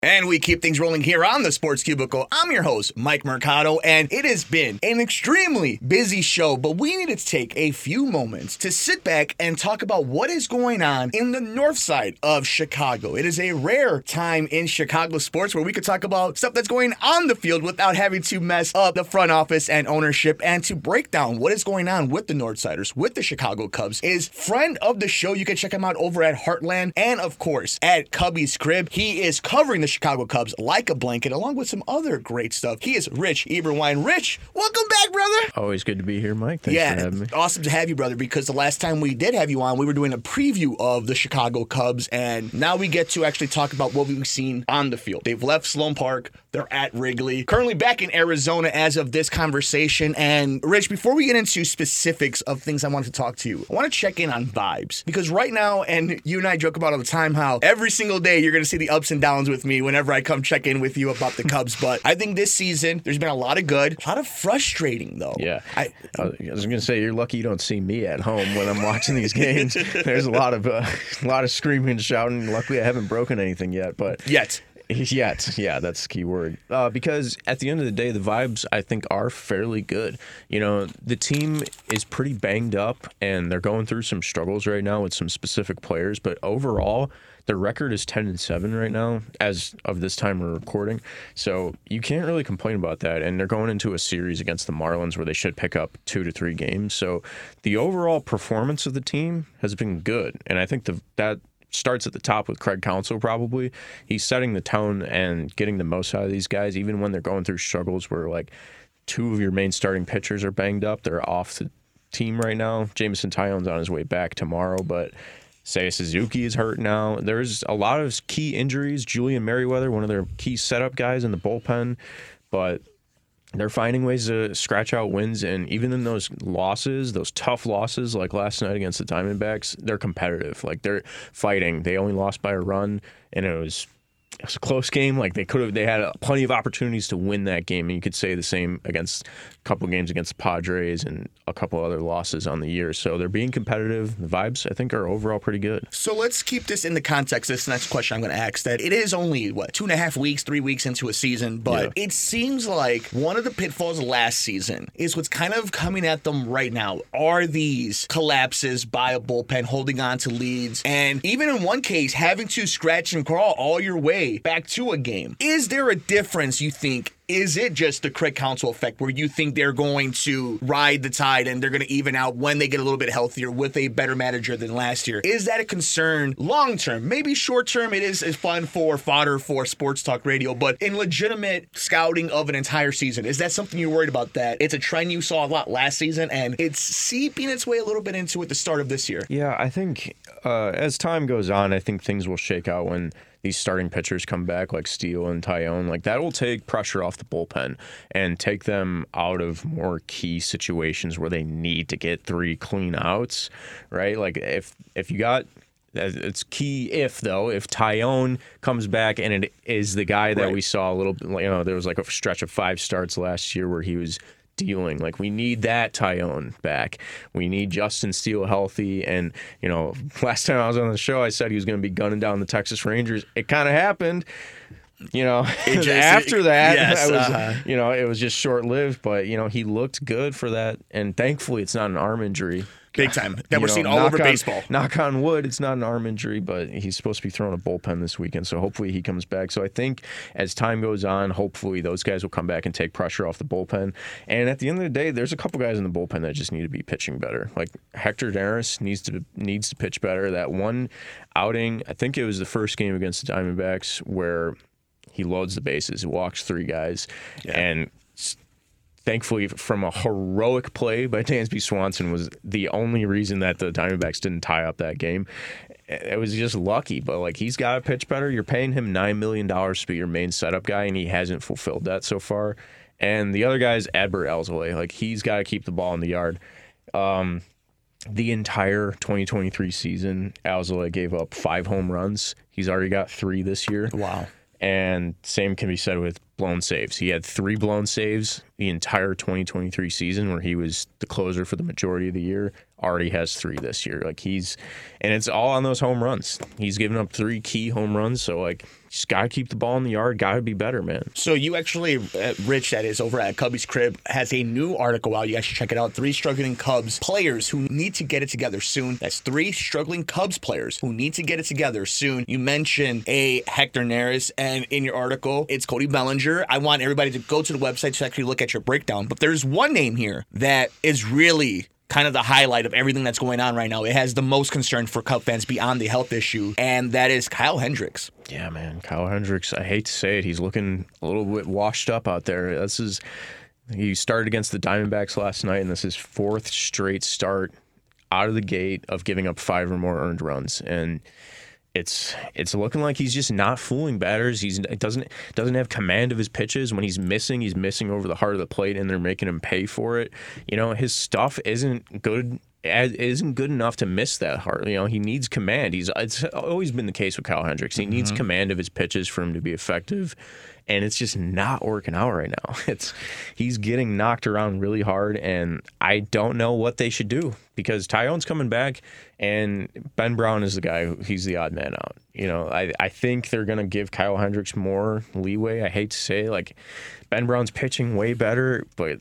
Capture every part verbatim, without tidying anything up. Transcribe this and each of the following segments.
And we keep things rolling here on the Sports Cubicle. I'm your host, Mike Mercado, and it has been an extremely busy show, but we needed to take a few moments to sit back and talk about what is going on in the north side of Chicago. It is a rare time in Chicago sports where we could talk about stuff that's going on the field without having to mess up the front office and ownership. And to break down what is going on with the Northsiders, with the Chicago Cubs, is friend of the show. You can check him out over at Heartland and, of course, at Cubby's Crib. He is covering the Chicago Cubs like a blanket, along with some other great stuff. He is Rich Eberwein. Rich, welcome back, brother. Always good to be here, Mike. Thanks yeah, for having me. Awesome to have you, brother, because the last time we did have you on, we were doing a preview of the Chicago Cubs, and now we get to actually talk about what we've seen on the field. They've left Sloan Park. They're at Wrigley. Currently back in Arizona as of this conversation. And, Rich, before we get into specifics of things I want to talk to you, I want to check in on vibes. Because right now, and you and I joke about all the time how every single day you're going to see the ups and downs with me whenever I come check in with you about the Cubs. But I think this season, there's been a lot of good, a lot of frustrating, though. Yeah. I, I was going to say, you're lucky you don't see me at home when I'm watching these games. There's a lot of uh, a lot of screaming and shouting. Luckily, I haven't broken anything yet. But Yet. Yet, yeah, that's the key word. Uh, because at the end of the day, the vibes, I think, are fairly good. You know, the team is pretty banged up, and they're going through some struggles right now with some specific players. But overall, their record is ten and seven right now, as of this time we're recording. So you can't really complain about that. And they're going into a series against the Marlins where they should pick up two to three games. So the overall performance of the team has been good, and I think the that. starts at the top with Craig Counsell probably. He's setting the tone and getting the most out of these guys, even when they're going through struggles where, like, two of your main starting pitchers are banged up. They're off the team right now. Jameson Taillon's on his way back tomorrow, but Seiya Suzuki is hurt now. There's a lot of key injuries. Julian Merriweather, one of their key setup guys in the bullpen, but they're finding ways to scratch out wins, and even in those losses, those tough losses like last night against the Diamondbacks, they're competitive. Like, they're fighting. They only lost by a run, and it was it was a close game. Like, they could have, they had plenty of opportunities to win that game, and you could say the same against a couple of games against the Padres and a couple other losses on the year. So they're being competitive. The vibes, I think, are overall pretty good. So let's keep this in the context. This next question I'm going to ask, that it is only, what, two and a half weeks, three weeks into a season, but yeah. It seems like one of the pitfalls last season is what's kind of coming at them right now are these collapses by a bullpen, holding on to leads, and even in one case, having to scratch and crawl all your way back to a game. Is there a difference, you think? Is it just the Craig Counsell effect where you think they're going to ride the tide and they're going to even out when they get a little bit healthier with a better manager than last year? Is that a concern long term? Maybe short term it is, is fun for fodder for sports talk radio, but in legitimate scouting of an entire season, is that something you're worried about, that it's a trend you saw a lot last season and it's seeping its way a little bit into at the start of this year? Yeah, I think uh, as time goes on, I think things will shake out when these starting pitchers come back like Steele and Taillon. Like, that will take pressure off the bullpen and take them out of more key situations where they need to get three clean outs, right? Like, if if you got, it's key if, though, if Taillon comes back and it is the guy that right. we saw a little bit, you know, there was like a stretch of five starts last year where he was dealing. Like, we need that Taillon back. We need Justin Steele healthy. And, you know, last time I was on the show, I said he was going to be gunning down the Texas Rangers. It kind of happened. You know, just, after that, yes, I was, uh-huh. you know, it was just short-lived. But, you know, he looked good for that. And thankfully, it's not an arm injury. Big time. That you we're know, seeing all over on, baseball. Knock on wood, it's not an arm injury, but he's supposed to be throwing a bullpen this weekend, so hopefully he comes back. So I think as time goes on, hopefully those guys will come back and take pressure off the bullpen. And at the end of the day, there's a couple guys in the bullpen that just need to be pitching better. Like, Hector Neris needs to needs to pitch better. That one outing, I think it was the first game against the Diamondbacks, where he loads the bases, he walks three guys, yeah. and thankfully, from a heroic play by Dansby Swanson was the only reason that the Diamondbacks didn't tie up that game. It was just lucky, but, like, he's got to pitch better. You're paying him nine million dollars to be your main setup guy, and he hasn't fulfilled that so far. And the other guy is Adbert Alzolay. Like, he's got to keep the ball in the yard. Um, the entire twenty twenty-three season, Alzolay gave up five home runs. He's already got three this year. Wow. And same can be said with blown saves. He had three blown saves the entire twenty twenty-three season, where he was the closer for the majority of the year. Already has three this year. Like, he's, and it's all on those home runs. He's given up three key home runs. So, like, Just got to keep the ball in the yard. Got to be better, man. So you actually, uh, Rich, that is over at Cubby's Crib, has a new article out. You guys should check it out. Three struggling Cubs players who need to get it together soon. That's three struggling Cubs players who need to get it together soon. You mentioned a Hector Neris, and in your article, it's Cody Bellinger. I want everybody to go to the website to actually look at your breakdown. But there's one name here that is really kind of the highlight of everything that's going on right now. It has the most concern for Cub fans beyond the health issue, and that is Kyle Hendricks. Yeah, man. Kyle Hendricks, I hate to say it, he's looking a little bit washed up out there. This is, he started against the Diamondbacks last night, and this is his fourth straight start out of the gate of giving up five or more earned runs. And It's it's looking like he's just not fooling batters. He's doesn't doesn't have command of his pitches. When he's missing, he's missing over the heart of the plate, and they're making him pay for it. You know, his stuff isn't good. Isn't good enough to miss that hard. You know, he needs command. He's it's always been the case with Kyle Hendricks. He mm-hmm. needs command of his pitches for him to be effective, and it's just not working out right now. It's he's getting knocked around really hard, and I don't know what they should do because Tyone's coming back, and Ben Brown is the guy who he's the odd man out. You know, I I think they're gonna give Kyle Hendricks more leeway. I hate to say, like Ben Brown's pitching way better, but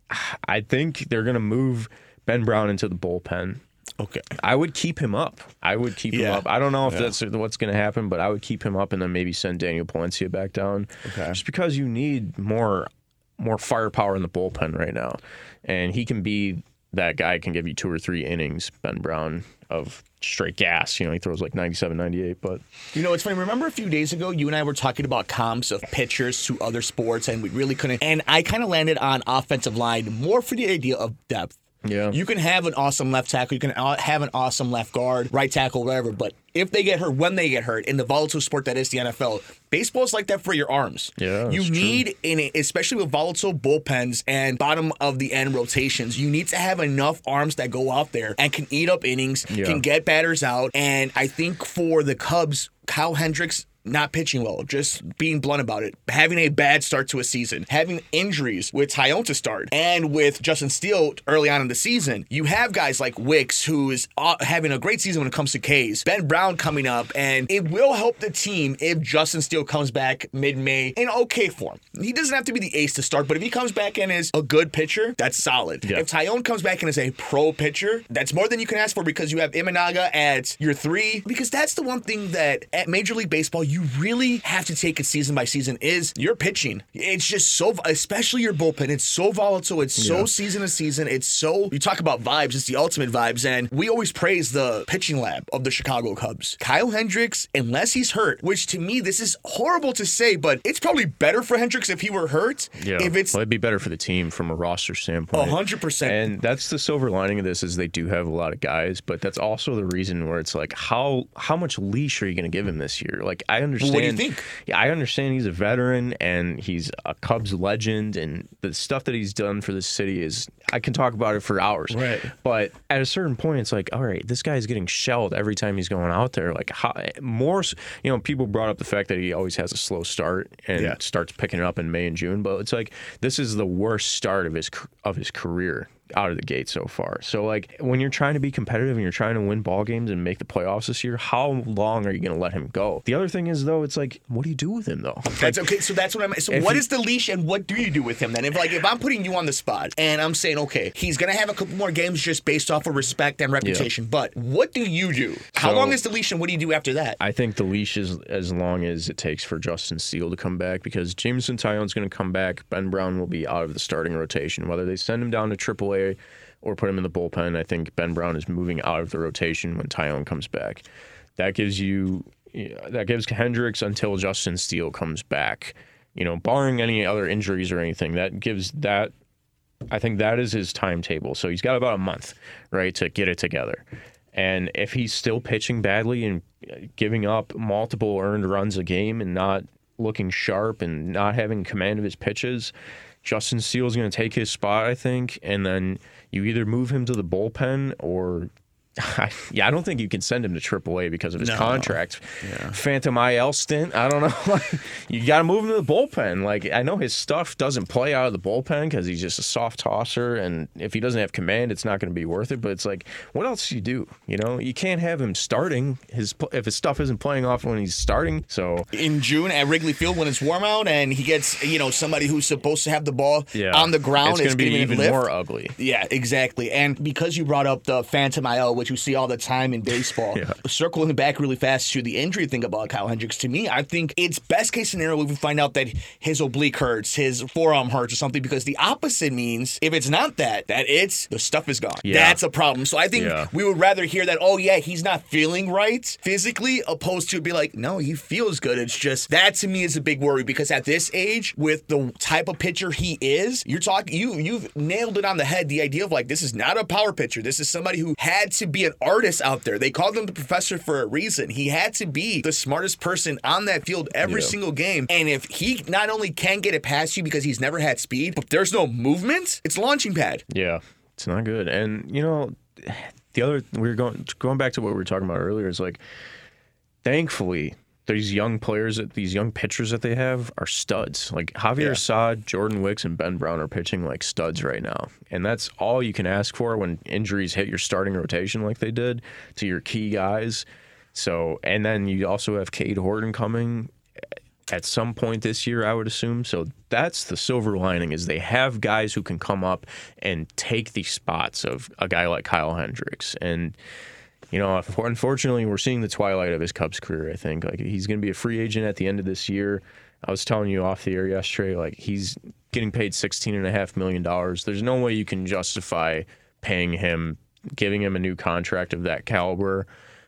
I think they're gonna move Ben Brown into the bullpen. Okay. I would keep him up. I would keep yeah. him up. I don't know if yeah. that's what's going to happen, but I would keep him up and then maybe send Daniel Palencia back down. Okay. Just because you need more more firepower in the bullpen right now. And he can be that guy, can give you two or three innings, Ben Brown, of straight gas. You know, he throws like ninety-seven, ninety-eight. But you know, it's funny. Remember a few days ago, you and I were talking about comps of pitchers to other sports, and we really couldn't. And I kind of landed on offensive line more for the idea of depth. Yeah. You can have an awesome left tackle, you can have an awesome left guard, right tackle, whatever, but if they get hurt, when they get hurt, in the volatile sport that is the N F L, baseball's like that for your arms. Yeah, you need, true. in it, especially with volatile bullpens and bottom of the end rotations, you need to have enough arms that go out there and can eat up innings, yeah. can get batters out, and I think for the Cubs, Kyle Hendricks not pitching well, just being blunt about it, having a bad start to a season, having injuries with Tyone to start, and with Justin Steele early on in the season, you have guys like Wicks, who's having a great season when it comes to Ks, Ben Brown coming up, and it will help the team if Justin Steele comes back mid-May in okay form. He doesn't have to be the ace to start, but if he comes back and is a good pitcher, that's solid. Yeah. If Tyone comes back and is a pro pitcher, that's more than you can ask for because you have Imanaga at your three, because that's the one thing that at Major League Baseball, you really have to take it season by season is your pitching. It's just so, especially your bullpen, it's so volatile. It's so yeah. season to season. It's so, you talk about vibes, it's the ultimate vibes. And we always praise the pitching lab of the Chicago Cubs. Kyle Hendricks, unless he's hurt, which to me, this is horrible to say, but it's probably better for Hendricks if he were hurt. Yeah. If it's, well, it'd be better for the team from a roster standpoint. one hundred percent. And that's the silver lining of this is they do have a lot of guys, but that's also the reason where it's like, how how much leash are you going to give him this year? Like, I understand. Well, what do you think? Yeah, I understand he's a veteran and he's a Cubs legend, and the stuff that he's done for the city is, I can talk about it for hours. Right. But at a certain point, it's like, all right, this guy's getting shelled every time he's going out there. Like, how, more, you know, people brought up the fact that he always has a slow start and yeah. starts picking it up in May and June, but it's like, this is the worst start of his of his career out of the gate so far. So, like, when you're trying to be competitive and you're trying to win ball games and make the playoffs this year, how long are you going to let him go? The other thing is, though, it's like, what do you do with him, though? That's okay. So that's what I'm. So what he, is the leash, and what do you do with him then? If like if I'm putting you on the spot and I'm saying, okay, he's going to have a couple more games just based off of respect and reputation, yeah. but what do you do? How so, long is the leash, and what do you do after that? I think the leash is as long as it takes for Justin Steele to come back, because Jameson Tyone's going to come back. Ben Brown will be out of the starting rotation, whether they send him down to triple A or put him in the bullpen. I think Ben Brown is moving out of the rotation when Tyone comes back. That gives you, that gives Hendricks until Justin Steele comes back. You know, barring any other injuries or anything, that gives that, I think that is his timetable. So he's got about a month, right, to get it together. And if he's still pitching badly and giving up multiple earned runs a game and not looking sharp and not having command of his pitches, Justin Steele's going to take his spot, I think, and then you either move him to the bullpen or I, yeah, I don't think you can send him to triple A because of his No. contract. Yeah. Phantom I L stint, I don't know. You got to move him to the bullpen. Like, I know his stuff doesn't play out of the bullpen because he's just a soft tosser, and if he doesn't have command, it's not going to be worth it. But it's like, what else do you do? You know, you can't have him starting his if his stuff isn't playing off when he's starting. So in June at Wrigley Field when it's warm out, and he gets you know somebody who's supposed to have the ball yeah, on the ground, it's going to be even lift. more ugly. Yeah, exactly. And because you brought up the Phantom I L, which you see all the time in baseball, yeah. circling back really fast to the injury thing about Kyle Hendricks, to me, I think it's best case scenario if we find out that his oblique hurts, his forearm hurts or something, because the opposite means if it's not that, that it's the stuff is gone. Yeah. That's a problem. So I think yeah. we would rather hear that, oh yeah, he's not feeling right physically, opposed to be like, no, he feels good. It's just that to me is a big worry, because at this age, with the type of pitcher he is, you're talking you you've nailed it on the head. The idea of like, this is not a power pitcher. This is somebody who had to be an artist out there. They called him the professor for a reason. He had to be the smartest person on that field every yeah. single game. And if he not only can get it past you because he's never had speed, but there's no movement, it's launching pad. Yeah, it's not good. And you know, the other we were going going back to what we were talking about earlier is like, thankfully, these young players, these young pitchers that they have are studs. Like Javier Yeah. Assad, Jordan Wicks, and Ben Brown are pitching like studs right now. And that's all you can ask for when injuries hit your starting rotation like they did to your key guys. So, and then you also have Cade Horton coming at some point this year, I would assume. So that's the silver lining, is they have guys who can come up and take the spots of a guy like Kyle Hendricks. And you know, unfortunately, we're seeing the twilight of his Cubs career, I think. Like, he's going to be a free agent at the end of this year. I was telling you off the air yesterday, like, he's getting paid sixteen point five million dollars. There's no way you can justify paying him, giving him a new contract of that caliber.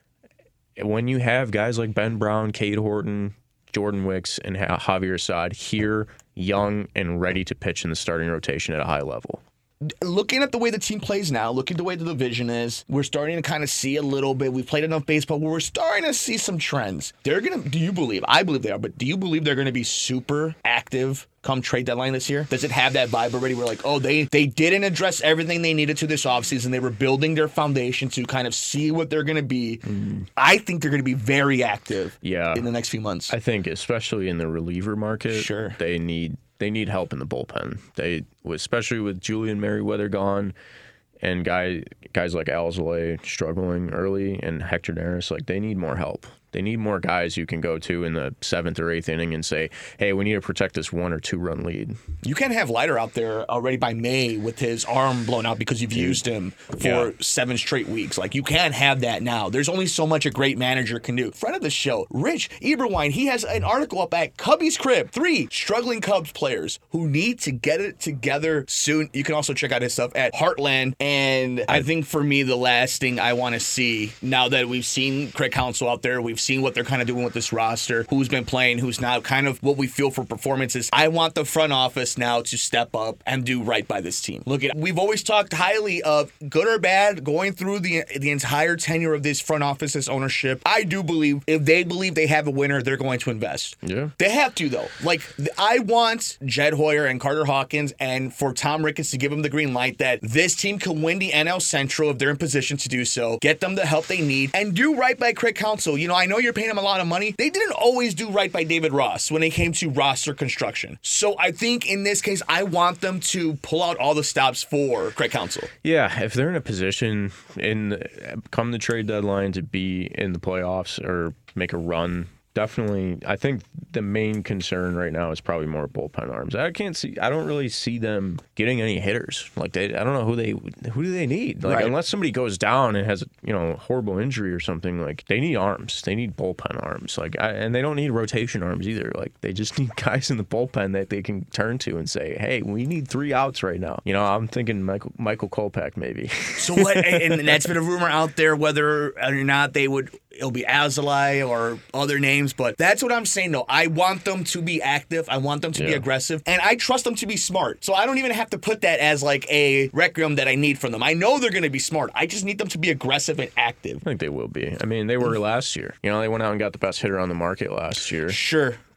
When you have guys like Ben Brown, Cade Horton, Jordan Wicks, and Javier Assad here, young and ready to pitch in the starting rotation at a high level. Looking at the way the team plays now, looking at the way the division is, we're starting to kind of see a little bit. We've played enough baseball where we're starting to see some trends. They're going to, do you believe, I believe they are, but do you believe they're going to be super active come trade deadline this year? Does it have that vibe already? We're like, oh, they they didn't address everything they needed to this offseason. They were building their foundation to kind of see what they're going to be. Mm. I think they're going to be very active yeah. in the next few months. I think especially in the reliever market, sure. they need they need help in the bullpen. They, especially with Julian Merriweather gone and guy, guys like Alzolay struggling early and Hector Neris, like they need more help. They need more guys you can go to in the seventh or eighth inning and say, hey, we need to protect this one or two run lead. You can't have Leiter out there already by May with his arm blown out because you've used him for yeah. seven straight weeks. Like, you can't have that now. There's only so much a great manager can do. Friend of the show, Rich Eberwein, he has an article up at Cubby's Crib. Three struggling Cubs players who need to get it together soon. You can also check out his stuff at Heartland. And I think for me, the last thing I want to see, now that we've seen Craig Counsell out there, we've seen what they're kind of doing with this roster, who's been playing, who's not, kind of what we feel for performances. I want the front office now to step up and do right by this team. Look at, we've always talked highly of, good or bad, going through the the entire tenure of this front office, this ownership. I do believe if they believe they have a winner, they're going to invest. Yeah. They have to, though. Like, I want Jed Hoyer and Carter Hawkins and for Tom Ricketts to give them the green light that this team can win the N L Central if they're in position to do so, get them the help they need, and do right by Craig Counsell. You know, I know you're paying him a lot of money. They didn't always do right by David Ross when it came to roster construction. So I think in this case, I want them to pull out all the stops for Craig Counsell. Yeah, if they're in a position in come the trade deadline to be in the playoffs or make a run, definitely, I think the main concern right now is probably more bullpen arms. I can't see, I don't really see them getting any hitters. Like, they, I don't know who they, who do they need? Like, right. Unless somebody goes down and has, you know, a horrible injury or something, like, they need arms. They need bullpen arms. Like, I, and they don't need rotation arms either. Like, they just need guys in the bullpen that they can turn to and say, hey, we need three outs right now. You know, I'm thinking Michael, Michael Kopech maybe. So what, and, and that's been a rumor out there, whether or not they would, it'll be Alzolay or other names, but that's what I'm saying, though. I want them to be active. I want them to yeah. be aggressive, and I trust them to be smart. So I don't even have to put that as like a requiem that I need from them. I know they're going to be smart. I just need them to be aggressive and active. I think they will be. I mean, they were last year. You know, they went out and got the best hitter on the market last year. Sure.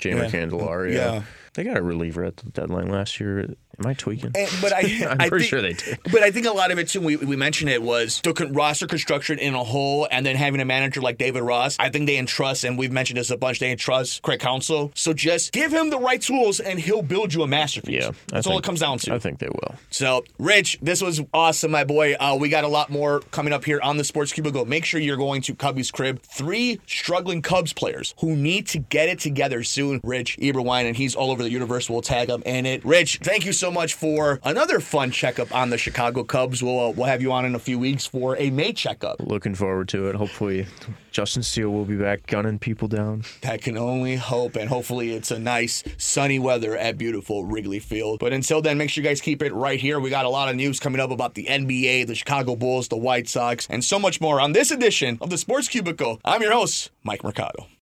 Jamer Yeah. Candelario. Yeah. They got a reliever at the deadline last year. Am I tweaking? And, but I, I'm I pretty think, sure they did. But I think a lot of it too. We, we mentioned it was the con- roster construction in a whole, and then having a manager like David Ross. I think they entrust, and we've mentioned this a bunch. They entrust Craig Counsell. So just give him the right tools, and he'll build you a masterpiece. Yeah, that's I all think, it comes down to. I think they will. So, Rich, this was awesome, my boy. Uh, we got a lot more coming up here on the Sports Cubicle. Make sure you're going to Cubby's Crib. Three struggling Cubs players who need to get it together soon. Rich Eberwein, and he's all over the universe. We'll tag him in it. Rich, thank you so much for another fun checkup on the Chicago Cubs. We'll, uh, we'll have you on in a few weeks for a May checkup. Looking forward to it. Hopefully, Justin Steele will be back gunning people down. That can only hope, and hopefully it's a nice sunny weather at beautiful Wrigley Field. But until then, make sure you guys keep it right here. We got a lot of news coming up about the N B A, the Chicago Bulls, the White Sox, and so much more on this edition of the Sports Cubicle. I'm your host, Mike Mercado.